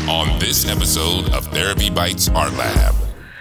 on this episode of Therapy Bites Art Lab.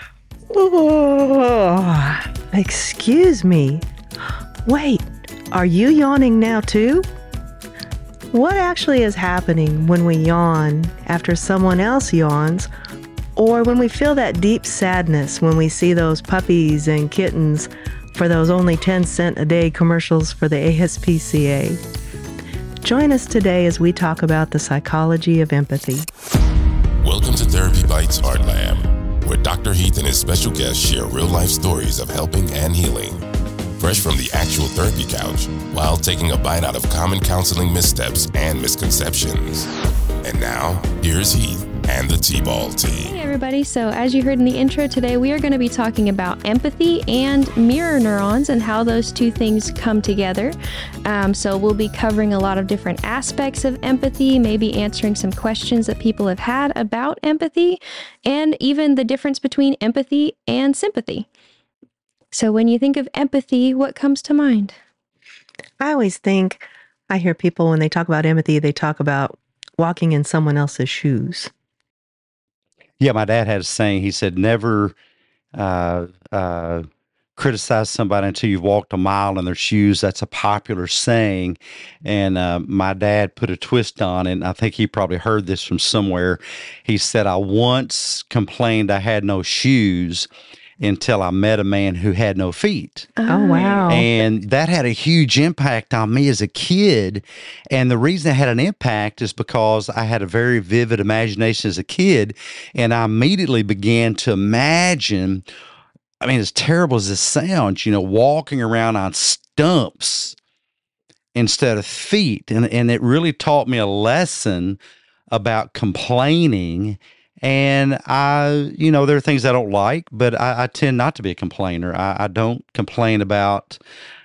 Oh, excuse me. Wait, are you yawning now too? What actually is happening when we yawn after someone else yawns, or when we feel that deep sadness when we see those puppies and kittens for those only 10-cent a day commercials for the ASPCA? Join us today as we talk about the psychology of empathy. Welcome to Therapy Bites Art Lab, where Dr. Heath and his special guests share real-life stories of helping and healing, fresh from the actual therapy couch, while taking a bite out of common counseling missteps and misconceptions. And now, here's Heath and the T-Ball team. Hey everybody, so as you heard in the intro today, we are going to be talking about empathy and mirror neurons and how those two things come together. So we'll be covering a lot of different aspects of empathy, maybe answering some questions that people have had about empathy, and even the difference between empathy and sympathy. So when you think of empathy, what comes to mind? I hear people when they talk about empathy, they talk about walking in someone else's shoes. Yeah, my dad had a saying. He said, never criticize somebody until you've walked a mile in their shoes. That's a popular saying. And my dad put a twist on it, and I think he probably heard this from somewhere. He said, I once complained I had no shoes until I met a man who had no feet. Oh, wow. And that had a huge impact on me as a kid. And the reason it had an impact is because I had a very vivid imagination as a kid. And I immediately began to imagine, I mean, as terrible as this sounds, walking around on stumps instead of feet. And it really taught me a lesson about complaining. And there are things I don't like, but I tend not to be a complainer. I don't complain about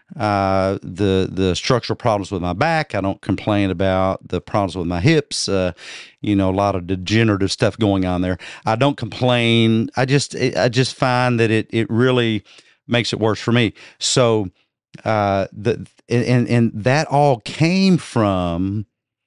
the structural problems with my back. I don't complain about the problems with my hips. A lot of degenerative stuff going on there. I don't complain. I just find that it really makes it worse for me. So and that all came from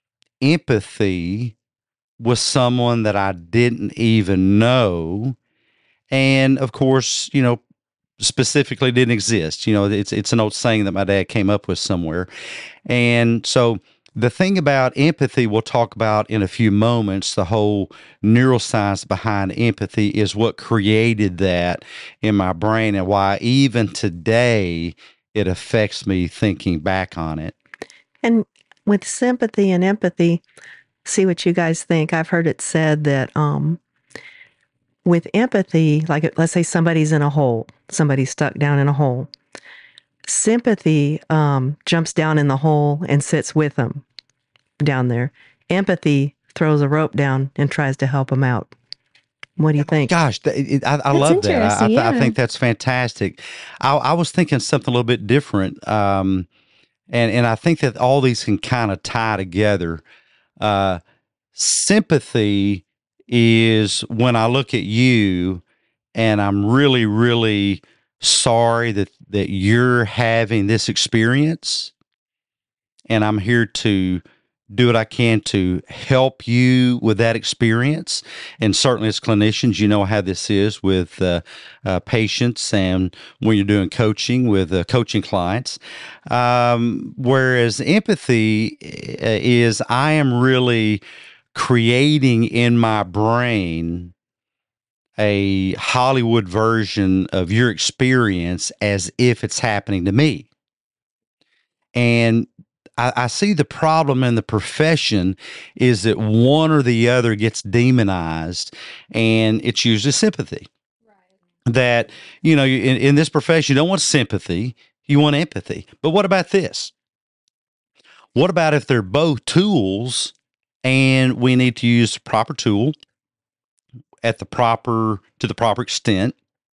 empathy with someone that I didn't even know. And of course, specifically didn't exist. It's an old saying that my dad came up with somewhere. And so the thing about empathy we'll talk about in a few moments, the whole neuroscience behind empathy is what created that in my brain and why even today it affects me thinking back on it. And with sympathy and empathy, see what you guys think. I've heard it said that with empathy, like let's say somebody's in a hole, somebody's stuck down in a hole. Sympathy jumps down in the hole and sits with them down there. Empathy throws a rope down and tries to help them out. What do you think? Gosh, I love that. I think that's fantastic. I was thinking something a little bit different, and I think that all these can kind of tie together. Sympathy is when I look at you and I'm really, really sorry that you're having this experience, and I'm here to do what I can to help you with that experience. And certainly as clinicians, you know how this is with patients and when you're doing coaching with coaching clients. Whereas empathy is I am really creating in my brain a Hollywood version of your experience as if it's happening to me. And I see the problem in the profession is that one or the other gets demonized, and it's usually sympathy. Right. That, in this profession, you don't want sympathy, you want empathy. But what about this? What about if they're both tools and we need to use the proper tool to the proper extent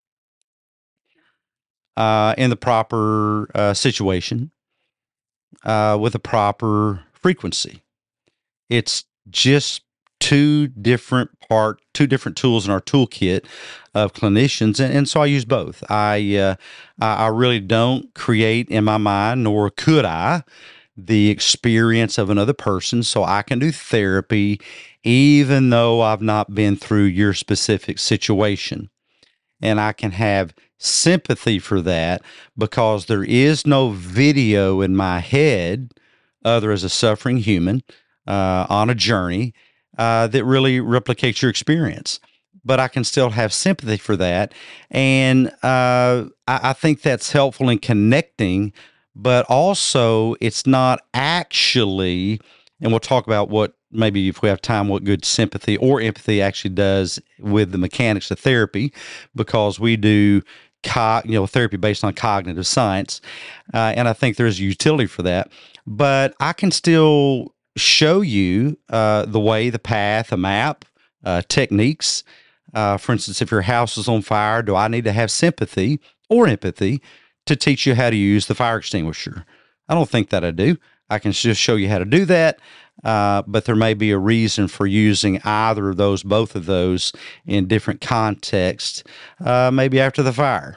in the proper situation? With a proper frequency. It's just two different tools in our toolkit of clinicians, and so I use both. I really don't create in my mind, nor could I, the experience of another person, so I can do therapy even though I've not been through your specific situation. And I can have sympathy for that because there is no video in my head other as a suffering human on a journey that really replicates your experience. But I can still have sympathy for that. And I think that's helpful in connecting, but also it's not actually, and we'll talk about what maybe if we have time, what good sympathy or empathy actually does with the mechanics of therapy, because we do therapy based on cognitive science. And I think there's utility for that. But I can still show you the way, the path, a map, techniques. For instance, if your house is on fire, do I need to have sympathy or empathy to teach you how to use the fire extinguisher? I don't think that I do. I can just show you how to do that, but there may be a reason for using either of those, both of those, in different contexts, maybe after the fire,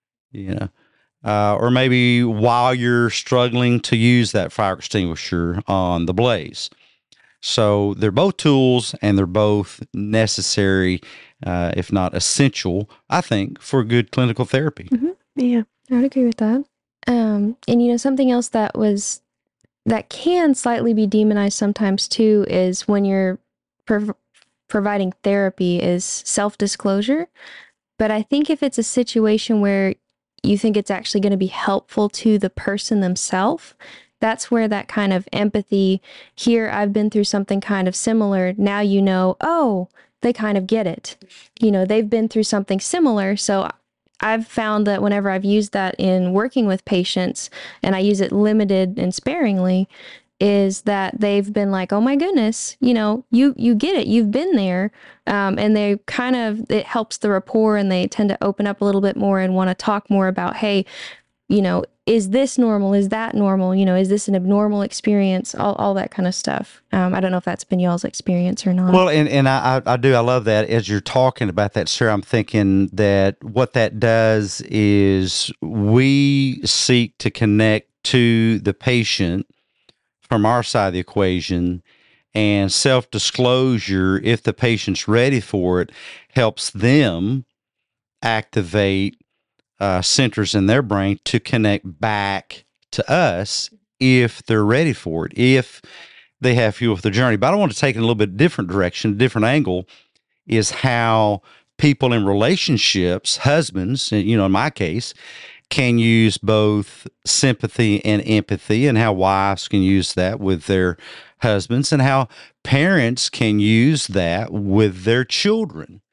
or maybe while you're struggling to use that fire extinguisher on the blaze. So they're both tools, and they're both necessary, if not essential, I think, for good clinical therapy. Mm-hmm. Yeah, I would agree with that. And something else that can slightly be demonized sometimes too is when you're providing therapy is self-disclosure. But I think if it's a situation where you think it's actually going to be helpful to the person themselves, that's where that kind of empathy, here I've been through something kind of similar, now oh, they kind of get it. They've been through something similar, so I've found that whenever I've used that in working with patients, and I use it limited and sparingly, is that they've been like, oh my goodness, you get it, you've been there. And they it helps the rapport, and they tend to open up a little bit more and want to talk more about, hey, is this normal? Is that normal? Is this an abnormal experience? All that kind of stuff. I don't know if that's been y'all's experience or not. Well, and I do. I love that. As you're talking about that, Sarah, I'm thinking that what that does is we seek to connect to the patient from our side of the equation, and self-disclosure, if the patient's ready for it, helps them activate centers in their brain to connect back to us if they're ready for it, if they have fuel for the journey. But I want to take it in a little bit different direction, a different angle, is how people in relationships, husbands, in my case, can use both sympathy and empathy, and how wives can use that with their husbands, and how parents can use that with their children.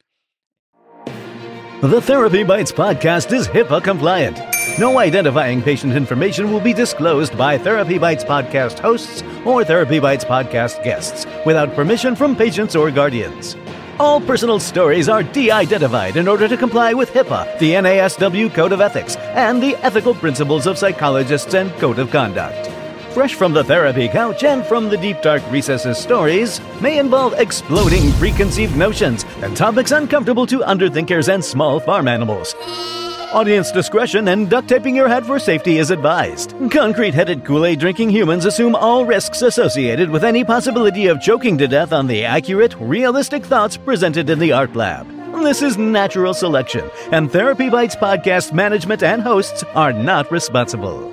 The Therapy Bites podcast is HIPAA compliant. No identifying patient information will be disclosed by Therapy Bites podcast hosts or Therapy Bites podcast guests without permission from patients or guardians. All personal stories are de-identified in order to comply with HIPAA, the NASW Code of Ethics, and the ethical principles of psychologists and Code of Conduct. Fresh from the therapy couch and from the deep dark recesses, stories may involve exploding preconceived notions and topics uncomfortable to underthinkers and small farm animals. Audience discretion and duct taping your head for safety is advised. Concrete-headed Kool-Aid drinking humans assume all risks associated with any possibility of choking to death on the accurate, realistic thoughts presented in the art lab. This is natural selection, and Therapy Bites podcast management and hosts are not responsible.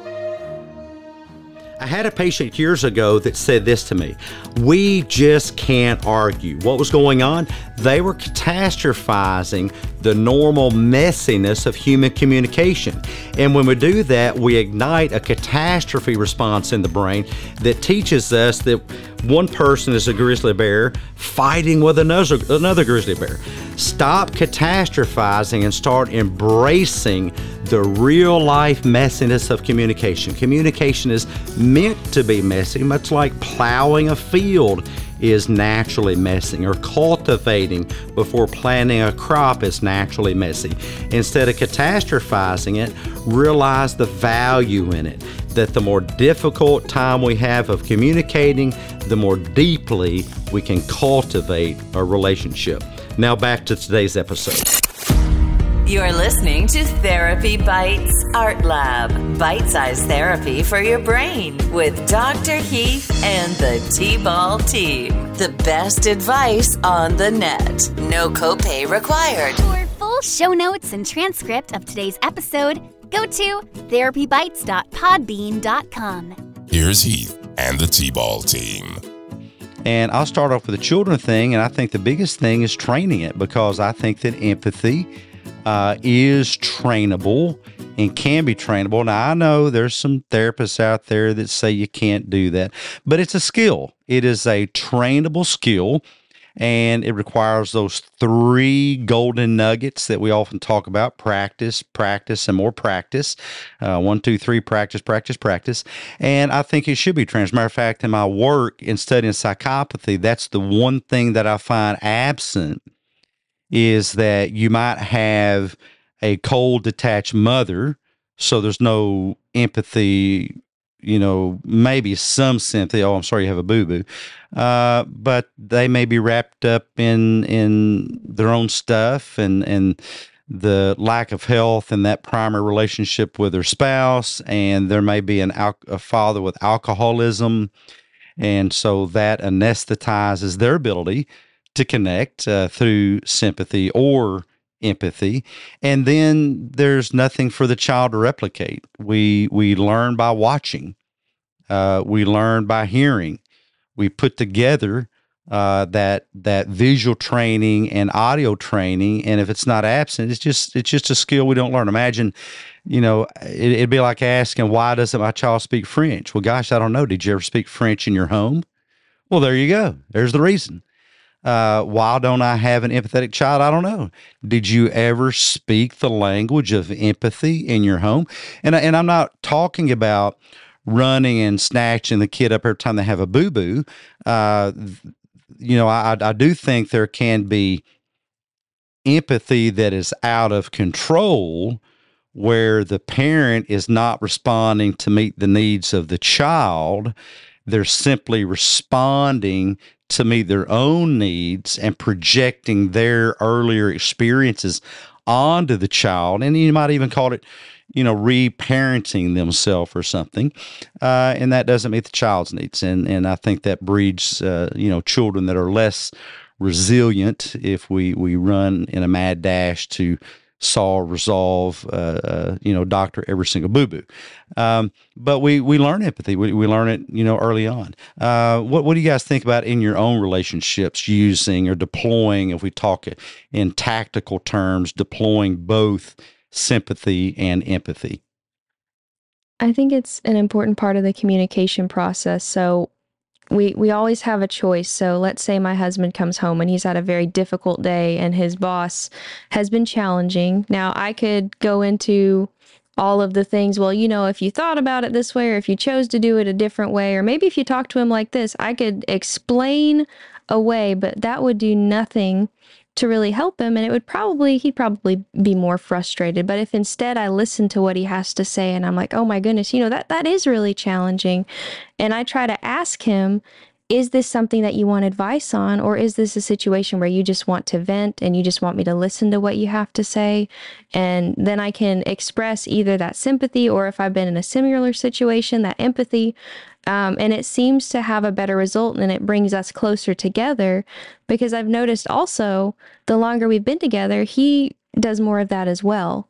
I had a patient years ago that said this to me: we just can't argue. What was going on? They were catastrophizing the normal messiness of human communication. And when we do that, we ignite a catastrophe response in the brain that teaches us that one person is a grizzly bear fighting with another grizzly bear. Stop catastrophizing and start embracing the real life messiness of communication. Communication is meant to be messy, much like plowing a field is naturally messy, or cultivating before planting a crop is naturally messy. Instead of catastrophizing it, realize the value in it, that the more difficult time we have of communicating, the more deeply we can cultivate a relationship. Now back to today's episode. You're listening to Therapy Bites Art Lab, bite-sized therapy for your brain with Dr. Heath and the T-Ball team. The best advice on the net. No copay required. For full show notes and transcript of today's episode, go to therapybites.podbean.com. Here's Heath and the T-Ball team. And I'll start off with the children thing, and I think the biggest thing is training it, because I think that empathy is trainable and can be trainable. Now, I know there's some therapists out there that say you can't do that, but it's a skill. It is a trainable skill, and it requires those 3 golden nuggets that we often talk about: practice, practice, and more practice. 1, 2, 3, practice, practice, practice. And I think it should be trained. As a matter of fact, in my work in studying psychopathy, that's the one thing that I find absent, is that you might have a cold, detached mother, so there's no empathy, maybe some sympathy. Oh, I'm sorry you have a boo-boo. But they may be wrapped up in their own stuff and the lack of health and that primary relationship with their spouse, and there may be a father with alcoholism, and so that anesthetizes their ability to connect through sympathy or empathy. And then there's nothing for the child to replicate. We learn by watching. We learn by hearing. We put together that visual training and audio training, and if it's not absent, it's just a skill we don't learn. Imagine, it'd be like asking, why doesn't my child speak French? Well, gosh, I don't know. Did you ever speak French in your home? Well, there you go. There's the reason. Why don't I have an empathetic child? I don't know. Did you ever speak the language of empathy in your home? And I'm not talking about running and snatching the kid up every time they have a boo-boo. I do think there can be empathy that is out of control, where the parent is not responding to meet the needs of the child. They're simply responding to meet their own needs and projecting their earlier experiences onto the child. And you might even call it, reparenting themselves or something. And that doesn't meet the child's needs. And I think that breeds, children that are less resilient if we run in a mad dash to solve, resolve, doctor every single boo-boo. But we learn empathy. We learn it, early on. What do you guys think about in your own relationships, using or deploying, if we talk in tactical terms, deploying both sympathy and empathy? I think it's an important part of the communication process. So we always have a choice. So let's say my husband comes home and he's had a very difficult day and his boss has been challenging. Now, I could go into all of the things, well, if you thought about it this way, or if you chose to do it a different way, or maybe if you talk to him like this, I could explain away, but that would do nothing to really help him. And he'd probably be more frustrated. But if instead I listen to what he has to say and I'm like, oh my goodness, that is really challenging. And I try to ask him, is this something that you want advice on? Or is this a situation where you just want to vent and you just want me to listen to what you have to say? And then I can express either that sympathy, or if I've been in a similar situation, that empathy. And it seems to have a better result, and it brings us closer together, because I've noticed also the longer we've been together, he does more of that as well.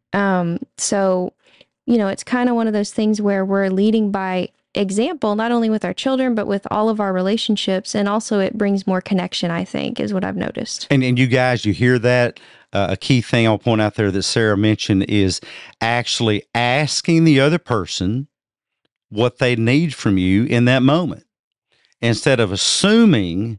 So, it's kind of one of those things where we're leading by example, not only with our children, but with all of our relationships. And also it brings more connection, I think, is what I've noticed. And you guys, you hear that? A key thing I'll point out there that Sarah mentioned is actually asking the other person what they need from you in that moment, instead of assuming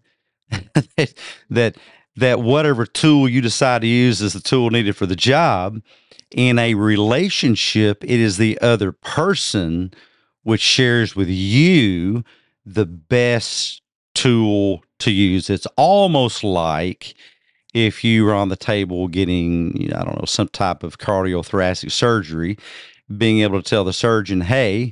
that whatever tool you decide to use is the tool needed for the job. In a relationship, it is the other person which shares with you the best tool to use. It's almost like if you were on the table getting, some type of cardiothoracic surgery, being able to tell the surgeon, hey,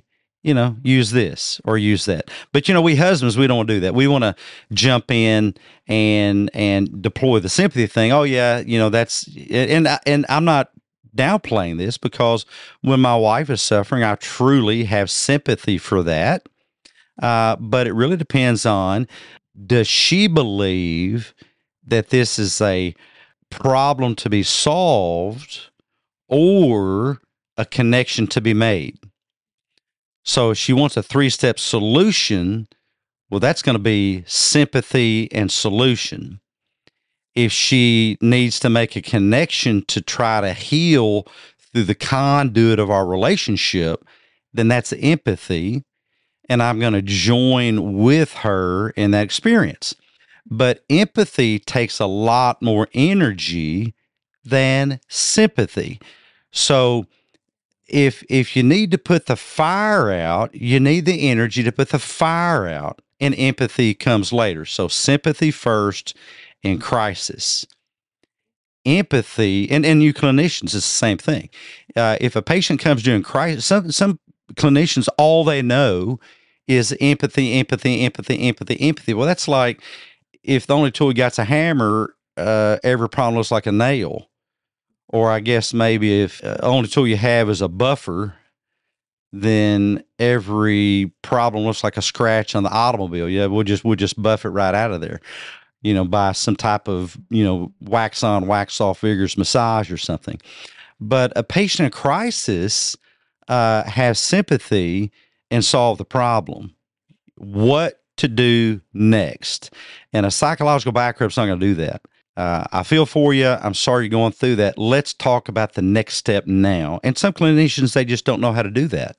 use this or use that. But, we husbands, we don't want to do that. We want to jump in and deploy the sympathy thing. Oh, yeah, that's, and I'm not downplaying this, because when my wife is suffering, I truly have sympathy for that. But it really depends on, does she believe that this is a problem to be solved or a connection to be made? So if she wants a 3-step solution, well, that's going to be sympathy and solution. If she needs to make a connection to try to heal through the conduit of our relationship, then that's empathy. And I'm going to join with her in that experience. But empathy takes a lot more energy than sympathy. So if you need to put the fire out, you need the energy to put the fire out, and empathy comes later. So sympathy first in crisis. Empathy, and you clinicians, it's the same thing. If a patient comes during crisis, some clinicians, all they know is empathy. Well, that's like if the only tool you got's a hammer, every problem looks like a nail. Or I guess maybe if the only tool you have is a buffer, then every problem looks like a scratch on the automobile. Yeah, we'll just buff it right out of there, by some type of, wax on, wax off vigorous massage or something. But a patient in crisis has sympathy and solve the problem. What to do next? And a psychological back rub's not going to do that. I feel for you. I'm sorry you're going through that. Let's talk about the next step now. And some clinicians, they just don't know how to do that,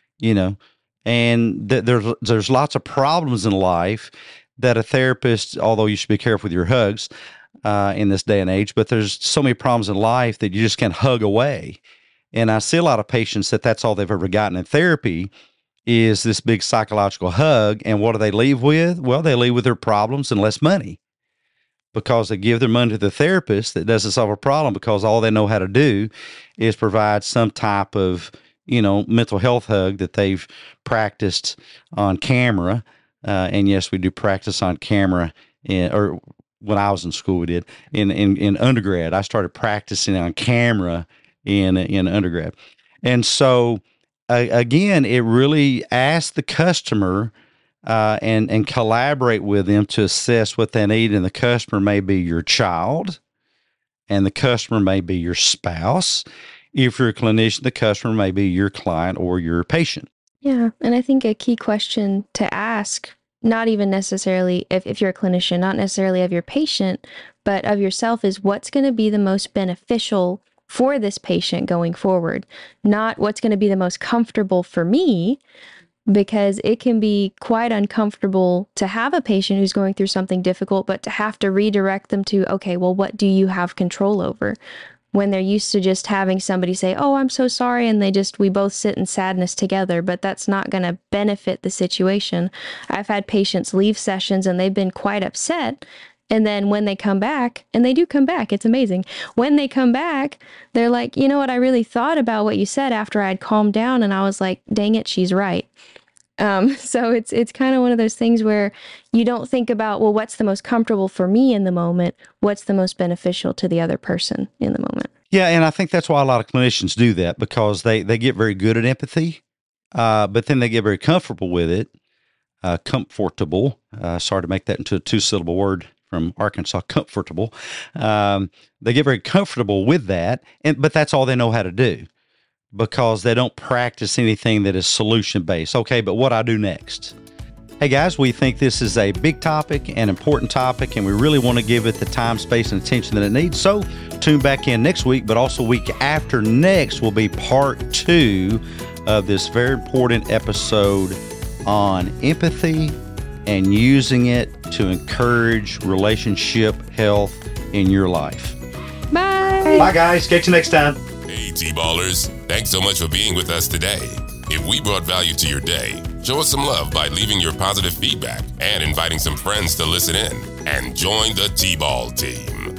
and there's lots of problems in life that a therapist, although you should be careful with your hugs in this day and age, but there's so many problems in life that you just can't hug away. And I see a lot of patients that's all they've ever gotten in therapy is this big psychological hug. And what do they leave with? Well, they leave with their problems and less money, because they give their money to the therapist that doesn't solve a problem, because all they know how to do is provide some type of, mental health hug that they've practiced on camera. And yes, we do practice on camera, or when I was in school, we did. In undergrad, I started practicing on camera in undergrad. And so, again, it really asks the customer and collaborate with them to assess what they need. And the customer may be your child, and the customer may be your spouse. If you're a clinician, the customer may be your client or your patient. Yeah, and I think a key question to ask, not even necessarily if you're a clinician, not necessarily of your patient, but of yourself, is what's going to be the most beneficial for this patient going forward, not what's going to be the most comfortable for me, because it can be quite uncomfortable to have a patient who's going through something difficult, but to have to redirect them to, okay, well, what do you have control over? When they're used to just having somebody say, oh, I'm so sorry, and we both sit in sadness together, but that's not going to benefit the situation. I've had patients leave sessions and they've been quite upset. And then when they come back, and they do come back, it's amazing. When they come back, they're like, you know what, I really thought about what you said after I'd calmed down, and I was like, dang it, she's right. So it's kind of one of those things where you don't think about, well, what's the most comfortable for me in the moment? What's the most beneficial to the other person in the moment? Yeah, and I think that's why a lot of clinicians do that, because they get very good at empathy, but then they get very comfortable with it. Comfortable. Sorry to make that into a 2-syllable word from Arkansas, comfortable. They get very comfortable with that, but that's all they know how to do, because they don't practice anything that is solution-based. Okay, but what I do next? Hey guys, we think this is a big topic, an important topic, and we really want to give it the time, space, and attention that it needs. So tune back in next week, but also week after next will be part 2 of this very important episode on empathy and using it to encourage relationship health in your life. Bye. Bye guys, catch you next time. Hey T-Ballers, thanks so much for being with us today. If we brought value to your day, show us some love by leaving your positive feedback and inviting some friends to listen in and join the T-Ball team.